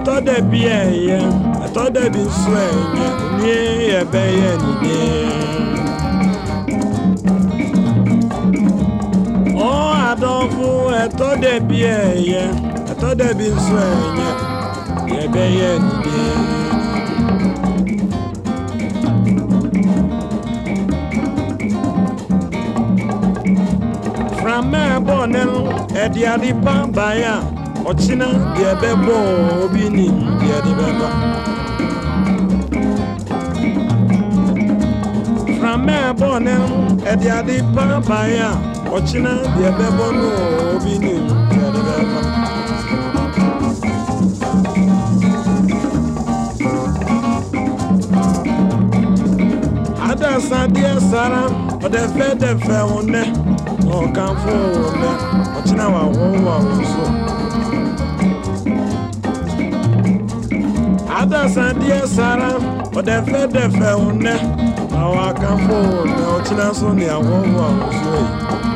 thought that be a I thought that be swing, near a bay any oh, I don't fool, I thought that be a I thought that be swing, yeah, bay any from my bonnet at the Adibambaya. Ochina the bebo obini the adibaba from me bonel at the adibaba Ochina the bebo no obini the adibaba Ada sadia sara o de fe one o kan fo one Ochina wa wo so Ada sandia sara o de fe one awa kan fo na o tina so ni awon wa so yi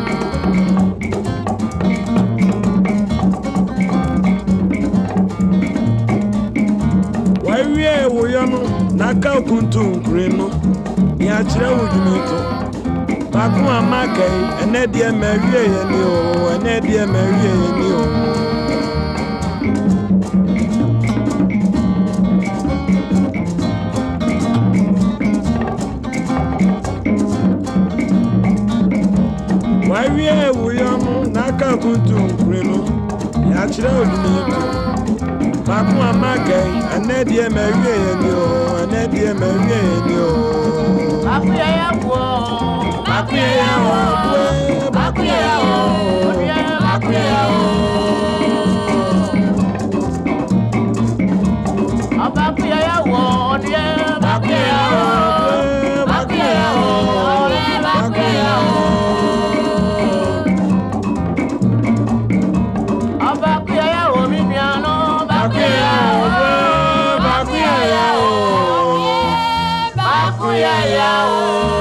wa wie wo yo no na ka kuntu nkure no ni a kire wo dwumito ba ko amakai ene de ma wie ye ni o ene de ma wie ye ni o we am naka kuntu kreno ya chira odinito papu amake anedie mewie ye ni o anedie mewie ye ni o papu ya wo papu ya wo papu ya wo papu ya wo papu ya wo die papu ya wo papu ya wo papu ya wo Bakuya